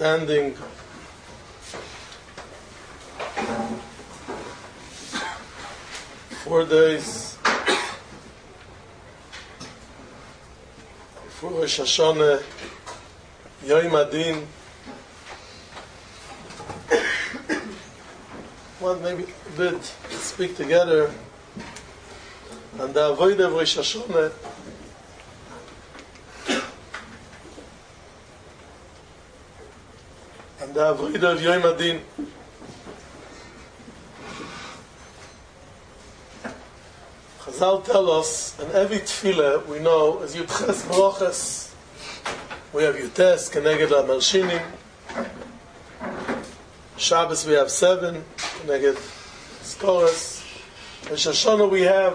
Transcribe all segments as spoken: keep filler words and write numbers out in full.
standing four days before Rosh Hashanah, Yom Adin. Well, maybe a bit speak together and the avodah of Rosh Hashanah. And the avodah of Yom Adin. Chazal tell us, in every tefillah we know as Yudches Brochas, we have Yutes, Keneged HaMelshinim. Shabbos we have seven, Keneged Skoros. Rosh Hashanah we have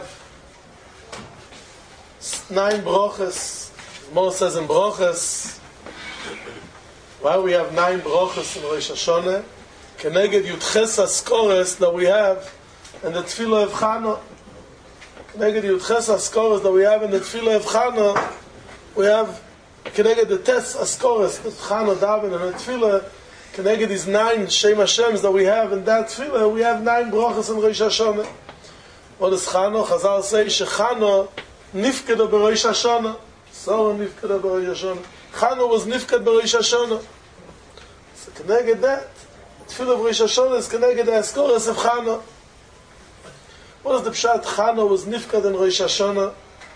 nine Brochas. Moses says in Brochas, why we have nine Brochas in Rosh Hashanah? Keneged Yudches HaSkoros that we have in the tefillah of Chana. Keneged Yudches HaSkoros that we have in the tefillah of Chana, we have Keneged the Tes HaSkoros that Chana daven in the tefillah. Keneged these nine Shem Hashems that we have in that tefillah, we have nine brachas in Rosh Hashanah. What does Chana? Chazal say, Shechana nifkeda b'Rosh Hashanah. So nifkeda b'Rosh Hashanah. Chana was nifked b'Rosh Hashanah. So Keneged that, the tefillah of Rosh Hashanah is Keneged the HaSkoros of Chana. What is the Pshat? Chana was nifkad in Rosh Hashanah.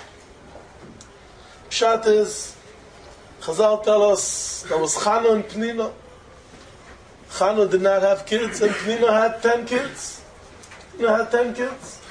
Pshat is, Chazal tell us, there was Chana and Pnina. Chana did not have kids, and Pnina had ten kids. Pnina had ten kids.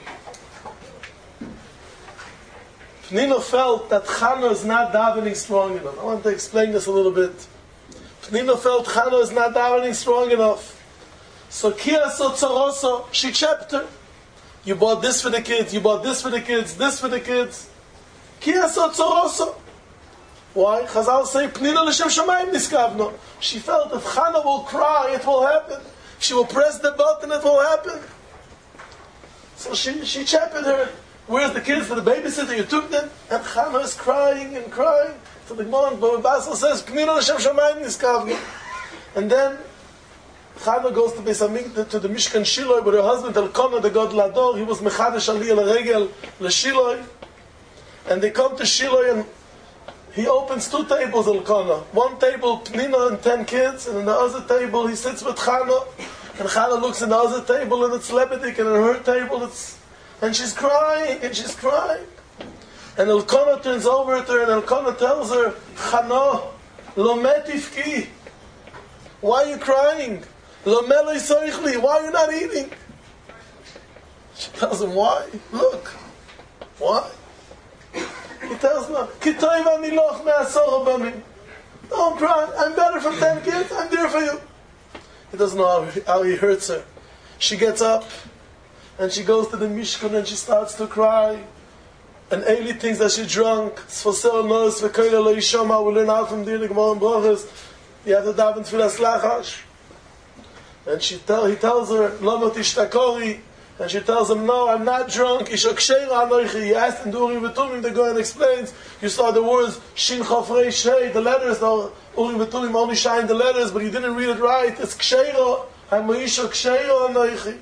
Pnina felt that Chana is not davening strong enough. I want to explain this a little bit. Pnina felt Chana is not davening strong enough. So Kiyaso Tzoroso, she checked her. You bought this for the kids, you bought this for the kids, this for the kids. Kiyaso Tzoroso. Why? Chazal say, Pnina l'shem shamayim niskavno. She felt if Chana will cry, it will happen. If she will press the button, it will happen. So she, she chapped her. Where's the kids for the babysitter? You took them? And Chana is crying and crying. So the Gemara Basel says, Pnina l'shem shamayim niskavno. And then Chana goes to Beis Hamikdash, to the Mishkan Shiloh, with her husband Elkanah, the god Lador. He was Mechadesh Aliyah L'Regel L'Shiloh. And they come to Shiloh and he opens two tables, Elkanah. One table, Pnina and ten kids, and in the other table he sits with Chana. And Chana looks in the other table and it's Lebedik, and in her table it's... And she's crying, and she's crying. And Elkanah turns over to her and Elkanah tells her, Chana, lo metifki. Why are you crying? Lo melei soichli. Why are you not eating? She tells him, why? Look. Why? He tells her, Kitoiv ani loch me'asor bamim. Don't cry. I'm better from ten kids. I'm there for you. He doesn't know how he, how he hurts her. She gets up and she goes to the Mishkan and she starts to cry. And Eli thinks that she's drunk. Sfosel knows v'koyle lo yishoma. We learn out from there the Gemara and Brochas. You have to daven tefillas lachash. And she tell, he tells her, Lama tishtakori. And she tells him, no, I'm not drunk. He asked in the Urim V'Tumim, the guy explains, you saw the words, Shin Chofrei Shei, the letters, the Urim V'Tumim only shine the letters, but you didn't read it right. It's Ksheiro. I'm Moisha Ksheiro Anoichi.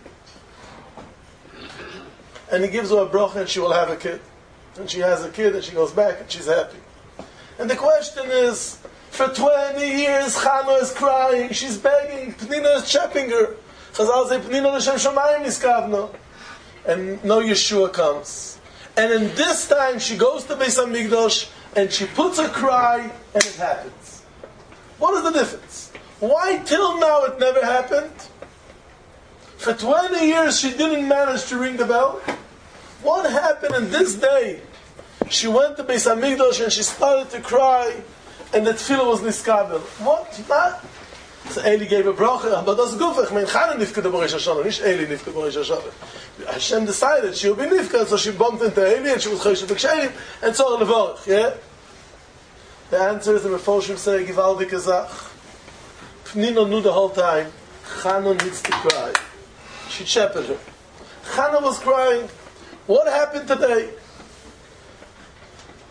And he gives her a bracha and she will have a kid. And she has a kid and she goes back and she's happy. And the question is, for twenty years, Chana is crying, she's begging, Pnina is chapping her. Chazal say, Pnina l'shem shamayim niskavno. And no Yeshua comes. And in this time, she goes to Beis Hamikdash, and she puts a cry, and it happens. What is the difference? Why till now it never happened? For twenty years, she didn't manage to ring the bell. What happened in this day? She went to Beis Hamikdash, and she started to cry, and the tefillah was niskabel. What? Not? So Eli gave a bracha, but that's good. I mean, Chana nifked b'Rosh Hashanah, not Eli nifked b'Rosh Hashanah. Hashem decided she would be nifked, so she bumped into Eli, and she was choshev b'ksherim, and so levorach. Yeah. The answer is the Mefoshim say Givaldik Azach. Pnina knew the whole time. Chana needs to cry. She shepherded her. Chana was crying. What happened today?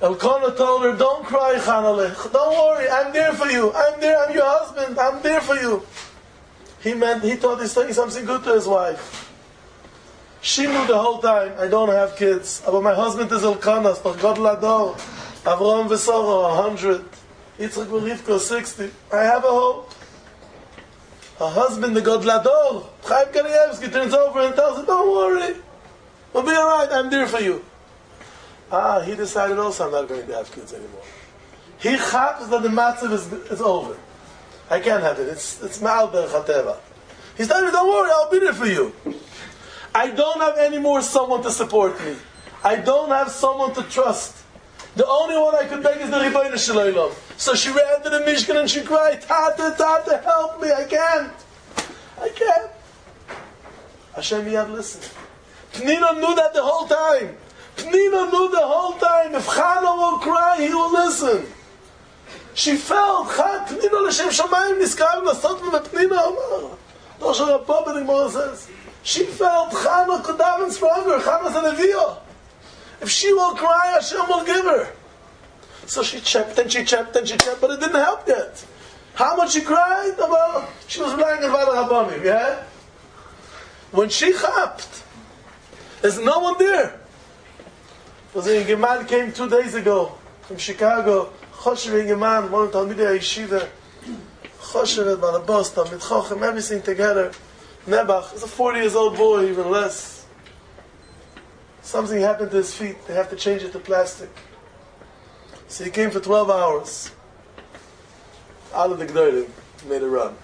Elkanah told her, don't cry, Chanaleh. Don't worry, I'm there for you. I'm there, I'm your husband. I'm there for you. He meant, he thought he's saying something good to his wife. She knew the whole time, I don't have kids. But my husband is Elkanah, but God Lador. Avraham Vesara, a hundred. Yitzchak Rivka, sixty. I have a hope. Her husband, the God Lador, Chaim Kanievsky, turns over and tells her, don't worry. We'll be alright, I'm there for you. Ah, he decided also I'm not going to have kids anymore. He chaps that the matzav is, is over. I can't have it. It's it's Ma'alber Chateva. He's telling me, don't worry, I'll be there for you. I don't have any more someone to support me. I don't have someone to trust. The only one I could beg is the Ribono Shel Olam. So she ran to the Mishkan and she cried, Tata, Tata, help me, I can't. I can't. Hashem Yad, listen. Pnina knew that the whole time. Pnina knew the whole time. If Chana will cry, he will listen. She felt, Pnina l'Shem Shamayim niskayim l'sot v'Pnina Amar. Dosha Rappa ben Gemara says, she felt Chana could have been stronger. Chana's a Neviah. If she will cry, Hashem will give her. So she checked and she checked and she checked, but it didn't help yet. How much she cried? Well, she was relying on Vada Rabbanim, yeah? When she chapped, there's no one there. Was a Geman came two days ago from Chicago. Choshev Geman, one of Talmidei Yeshiva. Choshev, Balabos, Talmid Chochem, everything together. Nebuch is a forty years old boy, even less. Something happened to his feet. They have to change it to plastic. So he came for twelve hours. Out of the Gdolim, made a run.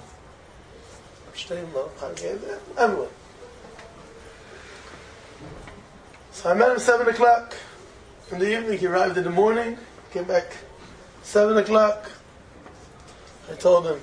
Everyone. So I met him seven o'clock in the evening. He arrived in the morning. Came back seven o'clock. I told him,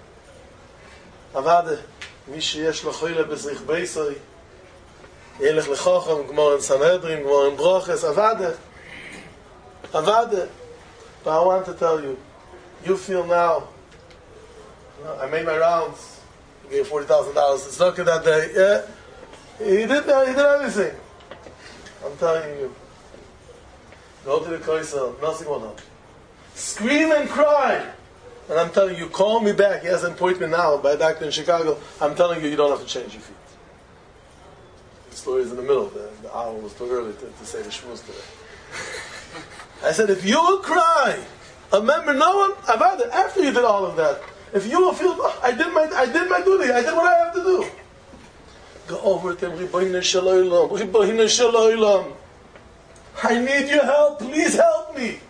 Avade, Mishi yesh lo choyle bezrich beisoi, Yelech lechochem, Gmor in Sanhedrin, Gmor in Broches, Avade, Avade. But I want to tell you, you feel now, I made my rounds, I gave forty thousand dollars to Tzedakah that day, yeah, he did, uh, he did everything. I'm telling you, go to the Koisel, nothing will help. Scream and cry. And I'm telling you, call me back. He has an appointment now by a doctor in Chicago. I'm telling you, you don't have to change your feet. The story is in the middle. The, the hour was too early to, to say the shmuz today. I said, if you will cry, remember no one, about it, after you did all of that, if you will feel, oh, I did my I did my duty, I did what I have to do. Go over to him, Ribono Shel Olam, Ribono Shel Olam. I need your help, please help me.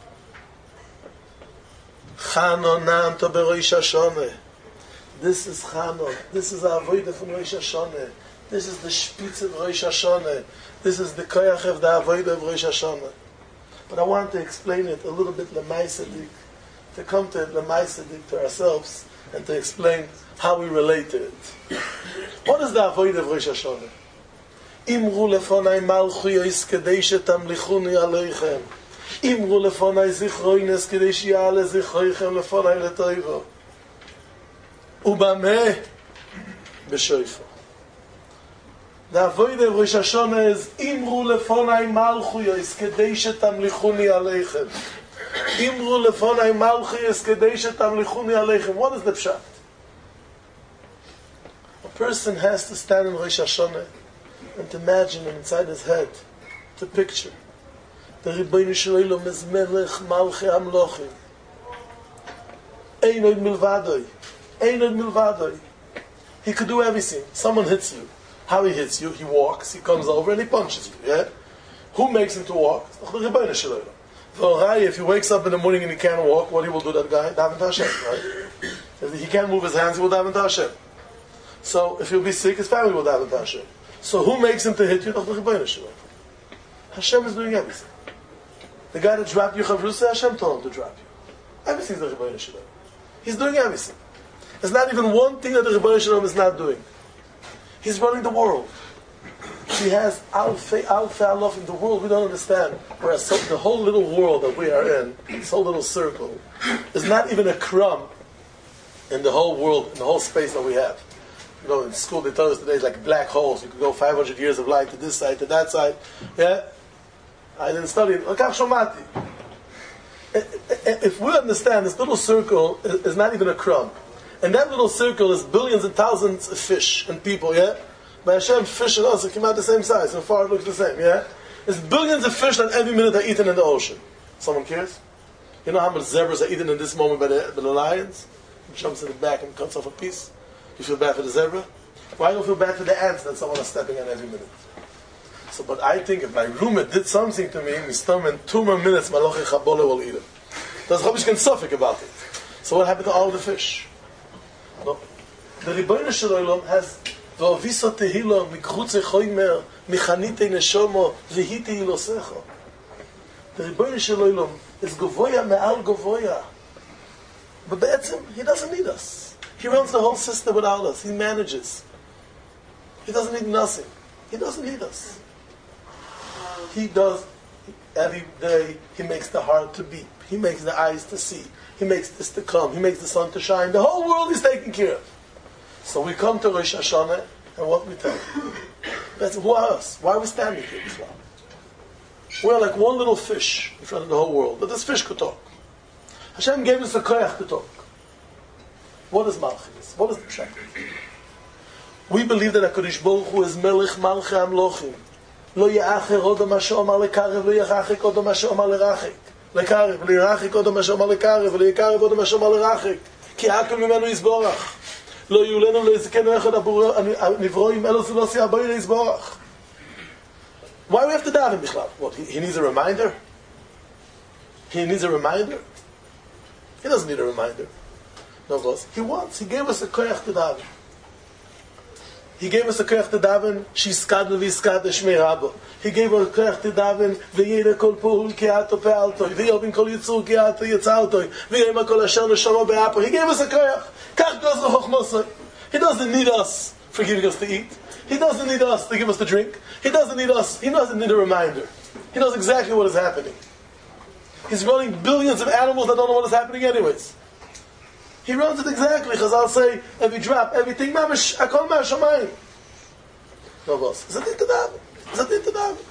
Chano Namto beRosh Hashanah. This is Chano. This is our avodah from Rosh Hashanah. This is the Spitz of Rosh Hashanah. This is the koyach of the avodah of Rosh Hashanah. But I want to explain it a little bit lemaisadik, to come to it lemaisadik to ourselves, and to explain how we relate to it. What is the avodah of Rosh Hashanah? Imru lefonai malchu yois kedei shetamlichuni aleichem. Imru lefonai zichroines kedei sheyale zichroichem lefonai letoivo. Ubameh b'shoifo. The avodah of Rosh Hashanah is Imru lefonai malchu yois kedei shetamlichuni aleichem. Imru lefonai malchu yois kedei shetamlichuni aleichem. What is the pshat? A person has to stand in Rosh Hashanah and to imagine him inside his head, to picture. The Ribono Shel Olam is Melech Malchei Amlochim. Ein od milvadoi. Ein od milvadoi. He could do everything. Someone hits you. How he hits you? He walks, he comes over and he punches you. Yeah? Who makes him to walk? The Ribono Shel Olam. V'orai, if he wakes up in the morning and he can't walk, what he will do, that guy? Daven to Hashem, right? If he can't move his hands, he will daven to Hashem. So if he'll be sick, his family will daven to Hashem. So who makes him to hit you? The Ribono Shel Olam. Hashem is doing everything. The guy that dropped you, Chavrusa, Hashem told him to drop you. Everything's the Ribono Shel Olam. He's doing everything. There's not even one thing that the Ribono Shel Olam is not doing. He's running the world. He has alfei, alfei alof in the world we don't understand. Whereas so, the whole little world that we are in, this whole little circle, is not even a crumb in the whole world, in the whole space that we have. You know, in school they tell us today it's like black holes. You could go five hundred years of light to this side, to that side. Yeah? I didn't study it. if we understand this little circle is not even a crumb, and that little circle is billions and thousands of fish and people, yeah? By Hashem, fish and us came out the same size, so far it looks the same, yeah? There's billions of fish that every minute are eaten in the ocean. Someone cares? You know how much zebras are eaten in this moment by the, by the lions? He jumps in the back and cuts off a piece. You feel bad for the zebra? Why do you feel bad for the ants that someone is stepping on every minute? So, but I think if my roommate did something to me, my stomach in two more minutes, Malachi Chabole will eat him. There's Chabish can suffer about it. So what happened to all the fish? No. The Ribono Shel Olam has V'ovisa tehilo mikchutze choymer michanite neshomo v'hite ilosecho. The Ribono Shel Olam is govoya me'al govoya. But be'etzim, he doesn't need us. He runs the whole system without us. He manages. He doesn't need nothing. He doesn't need us. He does every day. He makes the heart to beat. He makes the eyes to see. He makes this to come. He makes the sun to shine. The whole world is taken care of. So we come to Rosh Hashanah, and what we tell? That's who are us? Why are we standing here? We're like one little fish in front of the whole world. But this fish could talk. Hashem gave us a koyach to talk. What is Malchus? What is the Pshat? We believe that HaKadosh Baruch Hu is Melech Malchei Amlochim. Lo ya'acher odom ma she'omar lekarev, lo ya'achek odom ma she'omar lerachek. Lekarev, lo ya'achek odom ma she'omar lekarev, lo ya'karev odom ma she'omar lerachek. Ki hakel mimenu yisborach. Lo yulenu lo yizkenu echad nivroim elo lo si habayre yisborach. Why do we have to daven bichlal? What, he, he needs a reminder? He needs a reminder? He doesn't need a reminder. No, boss. He wants. He gave us a koyach to daven. He gave us a koyach to daven. Shiskad v'yiskad shmei rabo. He gave us a koyach to daven. V'yeda kol puhul ki'ato pe'altoi. V'yobin kol yitzur ki'ato yitzaltoi. V'yema kol asher neshama be'apo. He gave us a koyach. Kach goes the chochmosoi. He doesn't need us for giving us to eat. He doesn't need us to give us to drink. He doesn't need us. He doesn't need a reminder. He knows exactly what is happening. He's running billions of animals that don't know what is happening anyways. He runs it exactly. Chazal say, every drop, everything, mamish, akol ma'ashamayim. No, boss. Is that it to daven? Is that it to daven?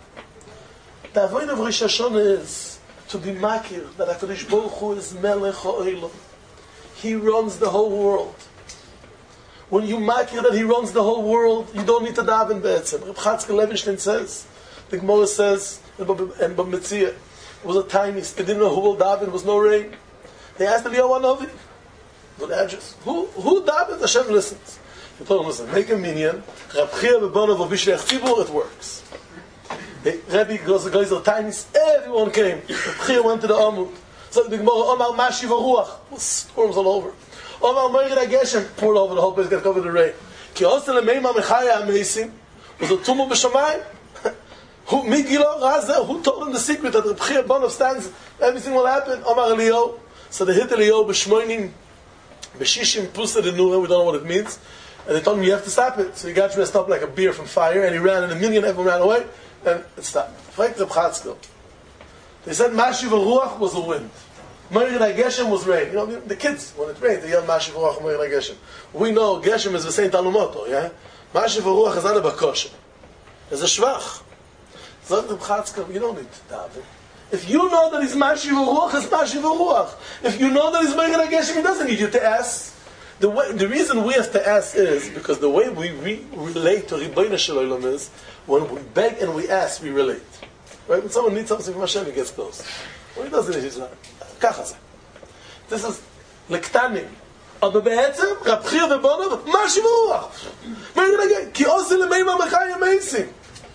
The avoid of Rosh Hashanah is to be makir, that HaKadosh Baruch Hu is melech ha'olam. He runs the whole world. When you makir that He runs the whole world, you don't need to daven be'etzem. Reb Chatzkel Levenstein says, the Gemara says, and B'Metzia, it was a time, they didn't know who will daven, there was no rain. They asked Eliyahu Hanavi, good address. Who who davened? Hashem listens. He told him, listen, make a minyan. Reb Chia B'Bonav V'Vishlech Tzibur, it works. Rebbe goes to the Tainis, everyone came. Reb Chia went to the Amud. So the Gemara, Omar Mashiv HaRuach, storms all over. Omar Moirid HaGeshem, poured over the whole place, got covered the rain. Ki Osel Meima Mechaya HaMeisim, was a tumor b'Shamayim. Who Migilo Razer, who told him the secret that Reb Chia B'Bonav stands, everything will happen? Omar Eliyahu. So they hit Eliyahu b'Shmoinim, b'Shishim Pusa de Nura, we don't know what it means. And they told him, you have to stop it. So he got dressed up like a bear from fire, and he ran, and a million everyone ran away, and it stopped. Frank Reb Chatzkel. They said Mashiv HaRuach was the wind. Moirid HaGeshem was rain. You know, the kids, when it rains, they yell Mashiv HaRuach, Moirid HaGeshem. We know Geshem is the same Talumoto, yeah? Mashiv HaRuach is not a bakoshem. It's a shvach. So Reb Chatzkel, you don't need to daven. If you know that he's Mashiv HaRuach, it's Mashiv HaRuach. If you know that he's Moirid HaGeshem, he doesn't need you to ask. The way, the reason we have to ask is because the way we re- relate to Ribono Shel Olam is when we beg and we ask, we relate. Right? When someone needs something from Hashem, he gets close. When he doesn't, he's not. Kachas. This is lektanim. Aber be'etzem, Reb Chia B'Bonav, Mashiv HaRuach. Moirid HaGeshem. Ki osel lemeima mechayim meisim.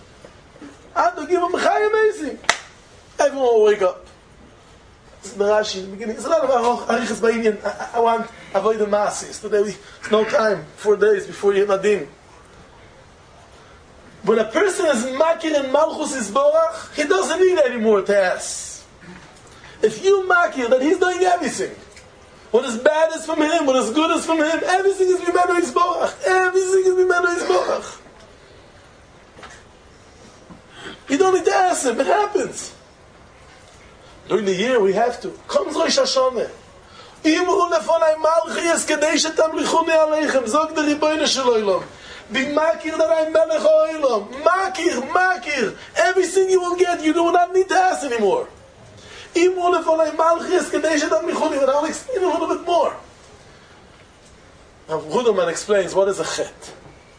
Ado give him mechayim meisim. Everyone will wake up. This is the Rashi in the beginning. It's a lot of Arichas Ba'inyan. I, I want avoid the masses. Today we, it's no time. Four days before Yom Adin. When a person is makir and malchus Yisborach, he doesn't need any more to ask. If you makir that he's doing everything, what is bad is from him, what is good is from him, everything is Mimenu Yisborach. Everything is Mimenu Yisborach. You don't need to ask him. It happens. During the year we have to. Comes Rosh Hashanah. Imru lefonai malchi es kedei shetamlichuni aleichem. Zog the Ribono Shel Olam. Be makir that I'm melech ha'olam. Makir, makir. Everything you will get, you do not need to ask anymore. Imru lefonai malchis kedei shetamlichuni. And I'll explain a little bit more. Now, Ruderman explains what is a chet.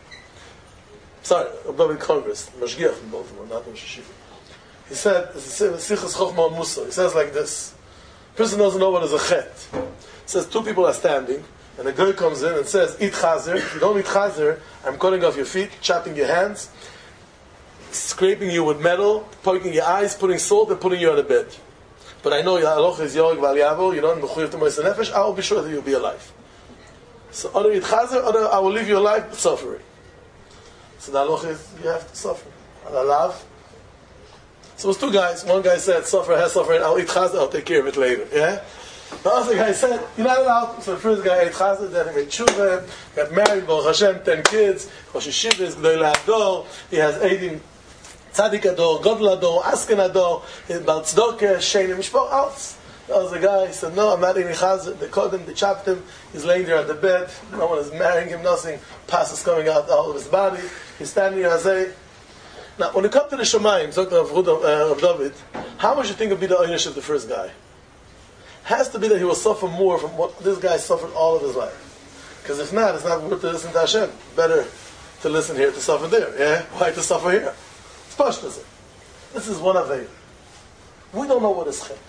Sorry, above in Congress, Mashgiach in Baltimore, not Rosh Hashiva. He said, Sichas Chochma and Musa. He says like this: person doesn't know what is a chet. He says two people are standing, and a guy comes in and says, "Eat chazer. If you don't eat chazer, I'm cutting off your feet, chopping your hands, scraping you with metal, poking your eyes, putting salt, and putting you on a bed. But I know your halacha is yorg val yavo. You don't mechuyev to mois nefesh. I will be sure that you'll be alive. So either eat chazer, or I will leave you alive but suffering." So the halacha is you have to suffer. Alav. So it was two guys. One guy said, "Suffer has suffering. I'll eat chazer. I'll take care of it later." Yeah. The other guy said, "You're not allowed." So the first guy ate chazer, then he made tshuva, got married, Baruch Hashem, ten kids, Rosh Hashiva, Gdolei Ador. He has eighteen Tzadik Ador, Godel Ador, Asken Ador, Bal Tzedakah, Shein Mishpach, out. The other guy said, "No, I'm not eating chazer." They caught him, they chopped him. He's laying there on the bed. No one is marrying him. Nothing. Pus is coming out all of his body. He's standing there and say. Now, when it comes to the Shemayim, talking of, uh, of David, how much you think would be the einish of the first guy? Has to be that he will suffer more from what this guy suffered all of his life. Because if not, it's not worth to listen to Hashem. Better to listen here to suffer there. Yeah? Why to suffer here? It's pashtas. This is one of them. We don't know what is chet.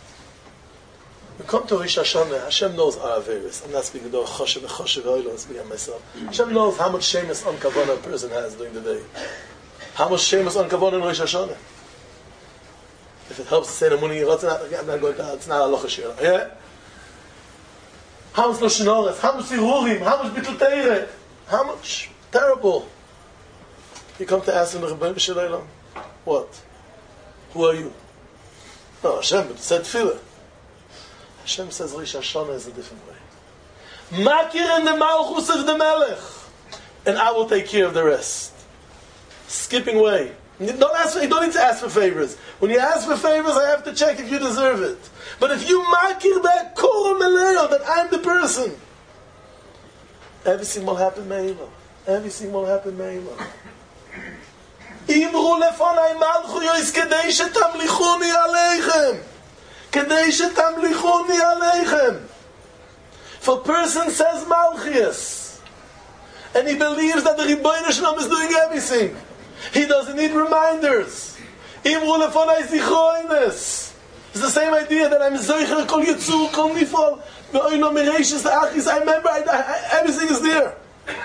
We come to Rosh Hashanah. Hashem knows our averis. I'm not speaking to Choshev and Choshev Oilo. I'm speaking of myself. Hashem knows how much shemus on kavanah a person has during the day. How much shemus on kavanah in Rosh Hashanah. If it helps to say the morning, I'm not going to, it's not a halacha shira. Yeah? How much Lashon Hara, how much Zirurim, how much Bittul Teireh, how much? Terrible. You come to ask him, Rebbeinu Shalom, what? Who are you? No, Hashem, but it said Tefillah. Hashem says Rosh Hashanah is a different way. Makir in the Malchus of the Melech, and I will take care of the rest. Skipping way. Don't ask for, you don't need to ask for favors. When you ask for favors, I have to check if you deserve it. But if you makir that kol meleo, that I'm the person, everything will happen me'ila. Everything will happen me'ila. Imru lefonai malchu yois kedei shetamlichuni aleichem. Kedei shetamlichuni aleichem. If a person says malchias, and he believes that the Rebbeinu Shalom is doing everything, he doesn't need reminders. Imru lefonai zichroines. It's the same idea that I'm Zoicher Kol Yitzur Kol Nifol Ve'oino Mereishis Achis. I remember I, I, everything is there.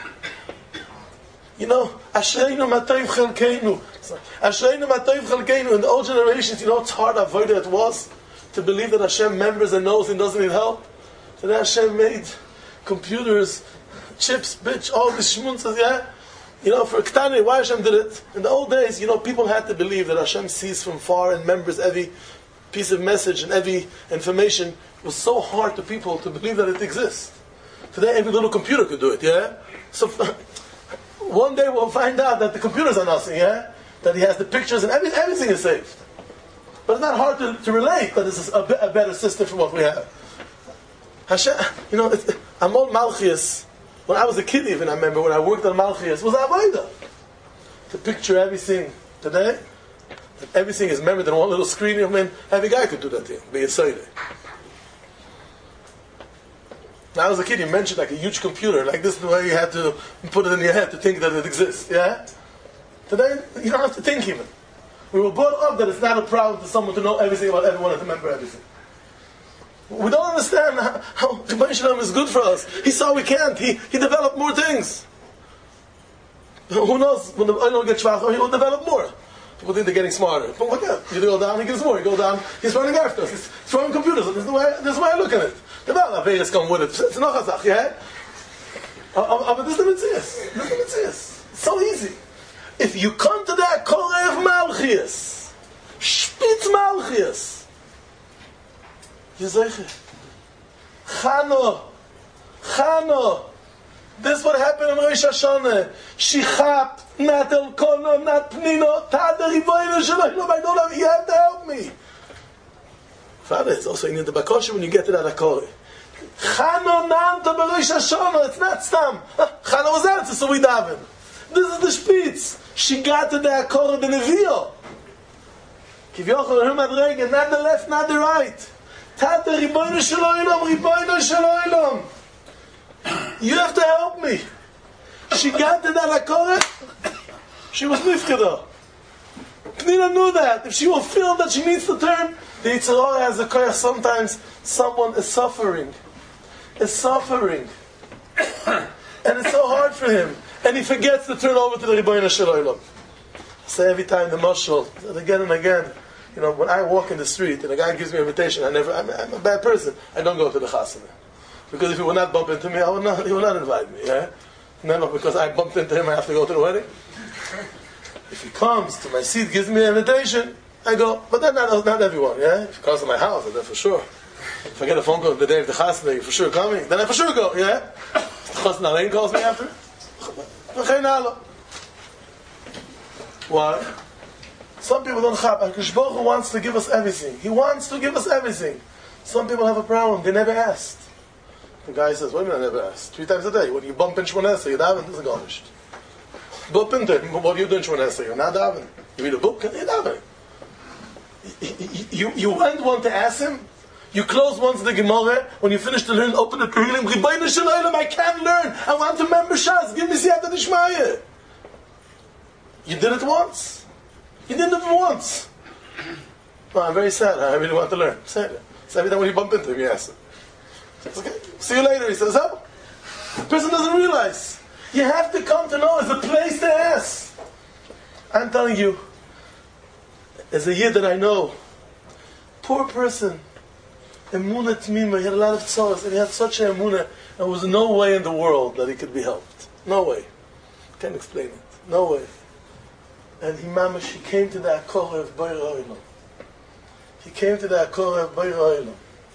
You know, Ashreinu Matoiv Chelkeinu. Ashreinu Matoiv Chelkeinu. In the old generations, you know how hard avodah it was to believe that Hashem remembers and knows and doesn't need help. So then Hashem made computers, chips, bitch, all these shmunzas, yeah? You know, for Ktani, why Hashem did it? In the old days, you know, people had to believe that Hashem sees from far and remembers every piece of message and every information. It was so hard to people to believe that it exists. Today, every little computer could do it, yeah? So, one day we'll find out that the computers are nothing, yeah? That he has the pictures and every, everything is saved. But it's not hard to, to relate that this is a, a better system from what we have. Hashem, you know, it's, I'm on Malchias. When I was a kid even, I remember when I worked on Malchias, was Avodah. To picture everything today, that everything is remembered in one little screen. I mean, every guy could do that thing. Be a Seder. When I was a kid, you mentioned like a huge computer, like this is the way you had to put it in your head to think that it exists. Yeah? Today, you don't have to think even. We were brought up that it's not a problem for someone to know everything about everyone and to remember everything. We don't understand how, how Rebbeinu Shalom is good for us. He saw we can't. He, he developed more things. Who knows? When the oil gets schwacher, he will develop more. People think they're getting smarter. But look at it. You go down, he gives more. You go down, he's running after us. He's throwing computers. This is the way, this is the way I look at it. The Averis come with it. It's not a zach, yeah? But this is the mitzvah. This is the mitzvah. It's so easy. If you come to that Korev Malchias, Spitz Malchias, you say, Chano, Chano, this is what happened in Rosh Hashanah. Shichap, not Elkono, not Pnino, Tader Riboyno Shalom, I don't have, you have to help me. Father, it's also in the Bakosha when you get to that Akori. Chano Nanta Rosh Hashanah, it's not Stam. Chano was answer, so we daven. This is the Spitz. She got to the Akori, the Nevio. Kivyochel her madrega, not the left, not the right. Tata Ribono Shel Olam, Ribono Shel Olam. You have to help me. She got to that Akora, she was nifkeda. Pnina knew that. If she will feel that she needs to turn, the Yetzer Hara has a koyach. Sometimes someone is suffering. Is suffering. And it's so hard for him. And he forgets to turn over to the Ribono Shel Olam. I say every time the mashal, and again and again, you know, when I walk in the street and a guy gives me an invitation, I never, I'm, I'm a bad person, I don't go to the chasana. Because if he would not bump into me, I would not, he would not invite me. Yeah? No, no, because I bumped into him, I have to go to the wedding. If he comes to my seat, gives me an invitation, I go. But then not, not everyone, yeah? If he comes to my house, then for sure. If I get a phone call the day of the chasana, you're for sure coming, then I for sure go, yeah? If the chasana Alain calls me after, why? Some people don't have. HaKadosh Baruch Hu wants to give us everything. He wants to give us everything. Some people have a problem. They never asked. The guy says, "What do you mean I never asked? Three times a day. When you bump in Shmoneh Esrei, you daven. Doesn't go nisht. Bump into it. What do you do in Shmoneh Esrei? You're not daven. You read a book. You're daven. You you went one to ask him. You close once the Gemara. When you finish to learn, open the Tehillim. Ribono Shel Olam, I can't learn. I want to remember Shas. Give me Siyata Dishmaya. You did it once. You did it once. No, I'm very sad. I really want to learn. Say it. So every time when you bump into him, you ask him. Says, okay, see you later. He says, oh. The person doesn't realize. You have to come to know it's a place to ask. I'm telling you, as a yid that I know, poor person, Emunah Tmima, he had a lot of tzoros, and he had such an emunah, and there was no way in the world that he could be helped. No way. Can't explain it. No way. And he mamash, he came to the Akora of Beir Olam. He came to the Akora of Beir Olam.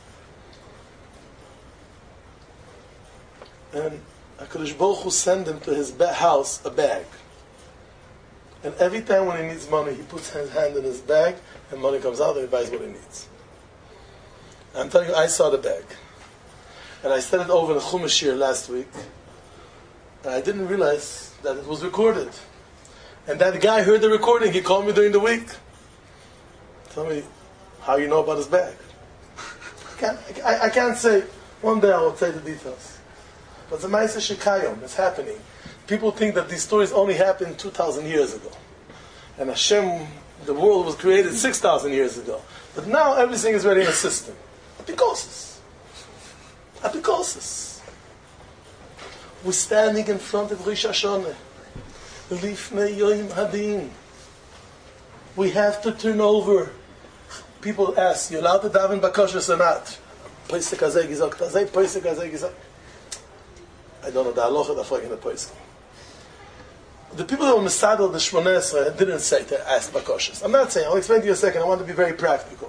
And HaKadosh Baruch Hu sent him to his ba- house a bag. And every time when he needs money, he puts his hand in his bag, and money comes out, and he buys what he needs. And I'm telling you, I saw the bag. And I said it over in the Chumash here last week. And I didn't realize that it was recorded. And that guy heard the recording. He called me during the week. Tell me how you know about his bag. I can't, I, I can't say. One day I will say the details. But the Ma'aseh Shekayom is happening. People think that these stories only happened two thousand years ago. And Hashem, the world was created six thousand years ago. But now everything is already in a system. Apikosis. Apikosis. We're standing in front of Rosh Hashanah. Lifnei Yom Hadin. We have to turn over. People ask, you're allowed to daven bakoshes or not? Poisek hazeh gizok, hazeh poisek hazeh gizok. I don't know the halacha that in the poisek. The people that were misadel the Shmoneh Esrei didn't say to ask bakoshes. I'm not saying. I'll explain to you in a second. I want to be very practical.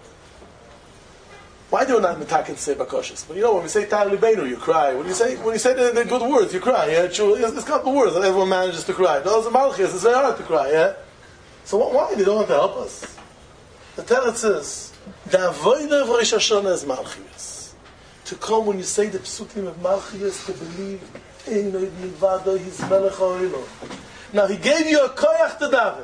Why do we not mitaken say bakoshes? But you know, when we say Tar Libeinu, you cry. When you say when you say the, the good words, you cry. Yeah, it's, it's got the words that everyone manages to cry. Those are malchus. It's very hard to cry. Yeah. So what, why they don't want to help us? The Torah says the avodah of Rosh Hashanah is malchus. To come when you say the psukim of malchus, to believe in Nivado, His Melech Ha'olam. Now He gave you a koyach to daven.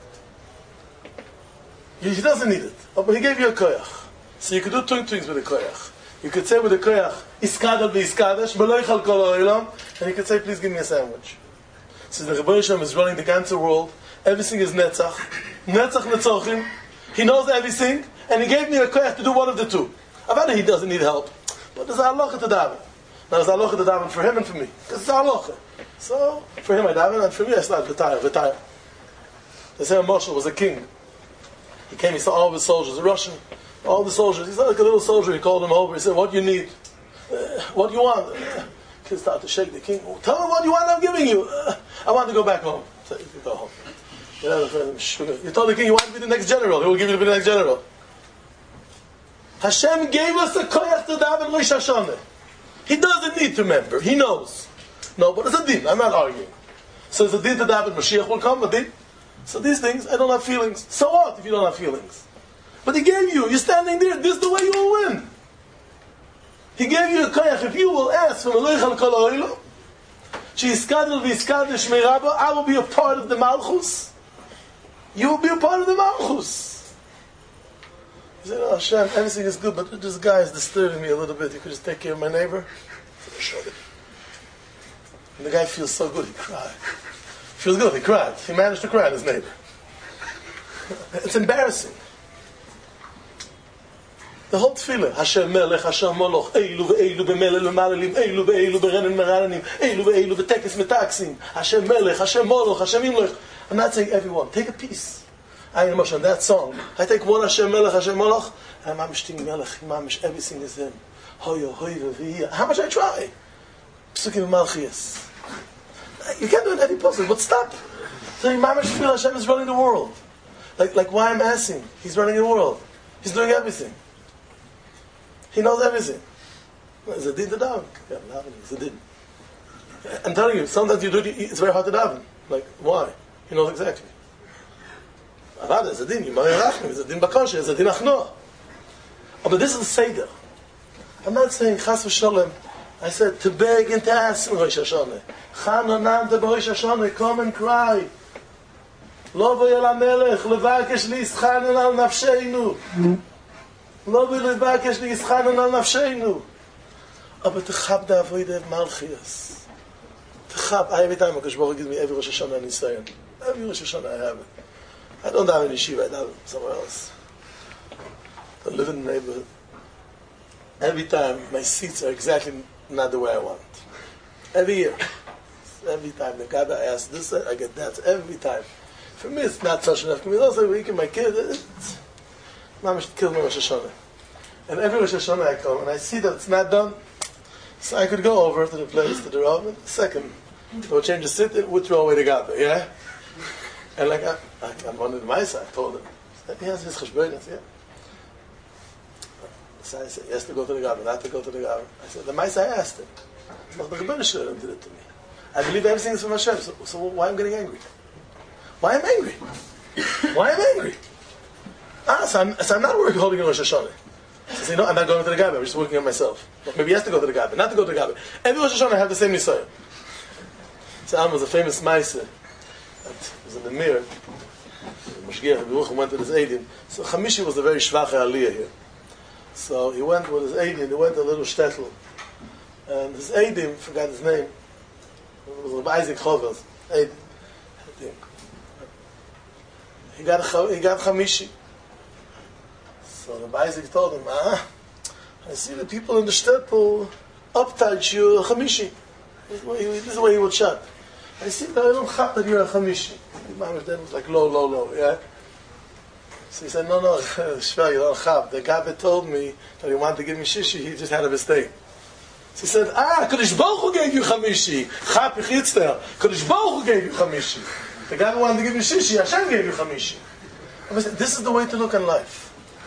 He doesn't need it, but He gave you a koyach. So you could do two things with the koyach. You could say with the koyach, Iskadal v'Iskadesh, Beloichal kol ha'olam, and you could say, please give me a sandwich. So the Rebbeinu Shem is running the ganze world. Everything is netzach. Netzach netzochim. He knows everything, and He gave me a koyach to do one of the two. Avada, He doesn't need help. But there's a halacha to daven. Now there's a halacha to daven for him and for me. Because it's a halacha. So, for him I daven, and for me I start v'tayah, v'tayah. The same Moshe was a king. He came, he saw all of his soldiers, a Russian. All the soldiers, he's like a little soldier, he called him over, he said, what do you need? Uh, what do you want? Uh, he started to shake the king. Oh, tell him what you want, I'm giving you. Uh, I want to go back home. So you can go home. You told the king you want to be the next general, he will give you to be the next general. Hashem gave us a koyach to daven Rosh Hashanah. He doesn't need to remember, he knows. No, but it's a din, I'm not arguing. So it's a din to daven, Mashiach will come, a din. So these things, I don't have feelings. So what if you don't have feelings? But He gave you. You're standing there. This is the way you will win. He gave you a koyach. If you will ask from Eloichal kol ha'olam, she'iskadel v'iskadesh me'rabba, I will be a part of the malchus. You will be a part of the malchus. He said, oh Hashem, everything is good, but this guy is disturbing me a little bit. You could just take care of my neighbor? Sure. And the guy feels so good, he cried. Feels good, he cried. He managed to cry at his neighbor. It's embarrassing. The whole tefillah, Hashem melech, Hashem moloch, Eilu ve'eilu b'melech l'malalim, Eilu ve'eilu b'renin meranim, Eilu ve'eilu b'tekes metaksim, Hashem melech, Hashem moloch, Hashem imlech. I'm not saying everyone. Take a piece. I am on that song. I take one Hashem melech, Hashem moloch, and I'm mamish ting melech, mamish, everything is him. Hoyo, hoyo, v'hiya. How much I try? Psukim Malchias. You can't do it every puzzle, but stop. So mamish feel Hashem is running the world. Like, like why I'm asking. He's running the world. He's doing everything. He knows everything. It's a din to daven. Yeah, davening is a din. I'm telling you, sometimes you do it, it's very hard to daven. Like, why? He knows exactly. Avada is a din. It's a din bakoshe. It's a din achnoah. Oh, but this is the seder. I'm not saying chas v'sholem. I said to beg and to ask in Rosh Hashanah. Chanonam to Rosh Hashanah. Come and cry. Lo v'yel hamelech levakesh li'ischanan al nafsheinu. לא בלבקש לישחנן על נפשנו. אבל תחב דאבוידה מלכיאס. תחב, I every time Akash Baruch gives me every Rosh Hashanah Nisayan. Every Rosh Hashanah I have it. I don't have in yeshiva, I have it somewhere else. I live in the neighborhood. Every time my seats are exactly not the way I want. Every year. Every time the Gabba asks this, I get that. Every time. For me it's not such enough. For me it's also a week in my kid. It's, Mamish killed me Rosh Hashanah. And every Rosh Hashanah I come and I see that it's not done. So I could go over to the place, to the Rav, and second, they would change the sit, it would throw away the Gabba, yeah? And like, I, I, I'm on the Maisa, I told him. He has his cheshbonos, yeah? So I said, yes to go to the Gabba, not to go to the Gabba. I said, the Maisa I asked him. So the Rebbeinu Shalom did it to me. I believe everything is from Hashem, so, so why am I getting angry? Why am I angry? Why am I angry? Ah, so I'm, so I'm not working holding in Rosh Hashanah. So I say, no, I'm not going to the Gabba, I'm just working on myself. Well, maybe he has to go to the Gabba, not to go to the Gabba. Every Rosh Hashanah I have the same Nisayon. So Am was a famous Maisa that was in the mirror. Mashgiach Baruch went with his Eidim. So Chamishi was a very shvache aliyah here. So he went with his Eidim, he went to a little shtetl. And his Eidim, forgot his name, it was Rabbi Isaac Chovels, Eidim, I think. He got, he got Chamishi. So Rabbi Isaac told him, ah, I see the people in the shtetl uptight you a Chamishi. This is the way he, this is the way he would shut. I see that I don't chap that you're a Chamishi. Imam then was like low, low, low, yeah? So he said, no, no, Shver, you don't chap. The Gabba told me that he wanted to give me shishi, he just had a mistake. So he said, ah, Kodesh Baruch Hu gave you Chamishi. Chap ich yitzter. Kodesh Baruch Hu gave you Chamishi. The Gabba wanted to give me shishi, Hashem gave you Chamishi. I said, this is the way to look on life.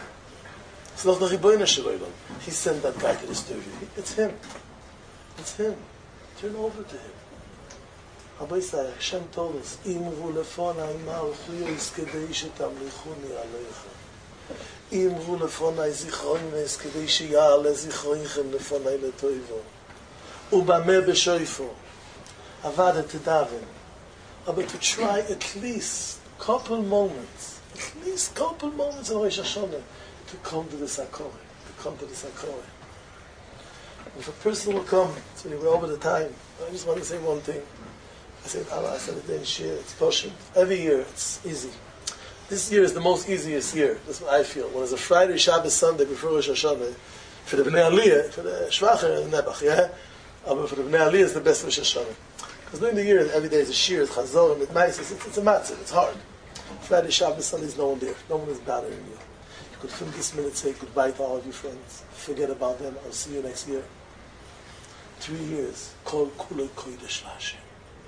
So the Rebbeinu Shalom, he sent that guy to disturb you. It's him. It's him. Turn over to him. Rabbi Say, Hashem told us, Imru lefonai malchuyos kedei shetamlichuni aleichem. Imru lefonai zichroines kedei sheyale zichroinchem lefonai letoivo. Ubameh b'shoifo. Avada tedaven. But to try at least a couple moments, at least a couple moments in Rosh Hashanah, to come to the Sakore, to come to the Sakore. If a person will come, so we're over the time, I just want to say one thing. I said, Allah, I said it in Shir, it's Poshim. Every year, it's easy. This year is the most easiest year. That's what I feel. When it's a Friday, Shabbos, Sunday, before Rosh Hashanah, for the Bnei Aliyah, for the Shvacher and Nebach, yeah? But for the Bnei Aliyah, it's the best Rosh Hashanah. Because during the year, every day is a Shir, it's Chazor, it's nice, it's, it's a matzah, it's hard. Friday, Shabbos, Sunday, there's no one there. No one is bothering you. You could film this minute, say goodbye to all of your friends. Forget about them. I'll see you next year. Three years. Kol kulei kodesh l'Hashem.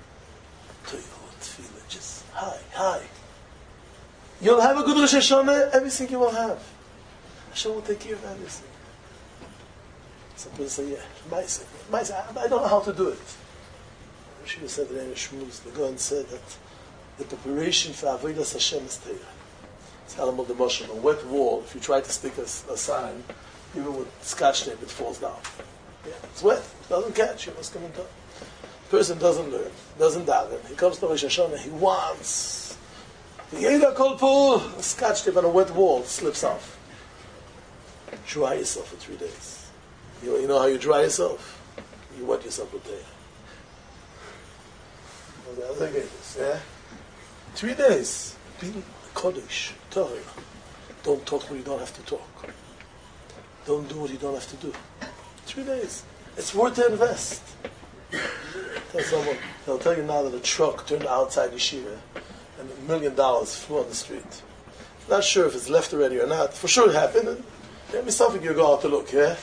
Toivo tefillah. Just hi, hi. You'll have a good Rosh Hashanah. Everything you will have. Hashem will take care of everything. Some people say, yeah, Maisa. Maisa, I don't know how to do it. She said that in Shmuz. The Gaon said that the preparation for Avodas Hashem is Torah. It's Alamot the Moshe. A wet wall, if you try to stick a, a sign, even with scotch tape, it falls down. Yeah, it's wet. It doesn't catch. You must come and talk. The person doesn't learn, doesn't daven. He comes to Rosh Hashanah, he wants. The Yeda Kol Po, a scotch tape on a wet wall slips off. Dry yourself for three days. You, you know how you dry yourself? You wet yourself with tear. Yeah? Three days. Be Kodesh, Torah. Don't talk when you don't have to talk. Don't do what you don't have to do. Three days. It's worth to invest. Tell someone, they'll tell you now that a truck turned outside yeshiva and a million dollars flew on the street. Not sure if it's left already or not. For sure it happened. And maybe something you go out to look, yeah?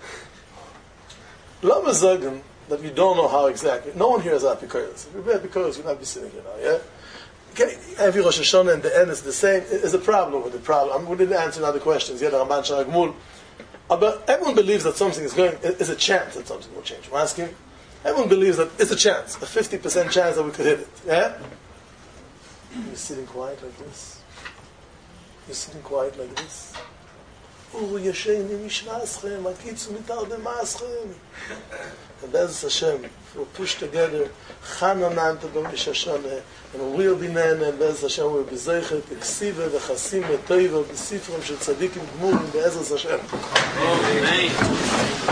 Lama Zagan, that we don't know how exactly. No one here is apikoros. If you're apikoros, you'll not be sitting here now, yeah? Okay, every Rosh Hashanah in the end is the same. Is a problem with the problem. I mean, we didn't answer other questions. Yeah, the Ramban Shagmul. But everyone believes that something is going, is a chance that something will change. I'm asking. Everyone believes that it's a chance, a fifty percent chance that we could hit it. Yeah? You're sitting quiet like this. You're sitting quiet like this. Oh, Yeshayim Yishnaschem, Akitzu Mital Demaschem. And that's Hashem. We'll push together. Chanan to the Rosh Hashanah. And we'll be nan, and Bez Hashem will be zeichet, Ksiva, V'chasim, V'toiva, B'sifram, Shel Tzadikim, Gmurim, Be'ezras Hashem. Amen.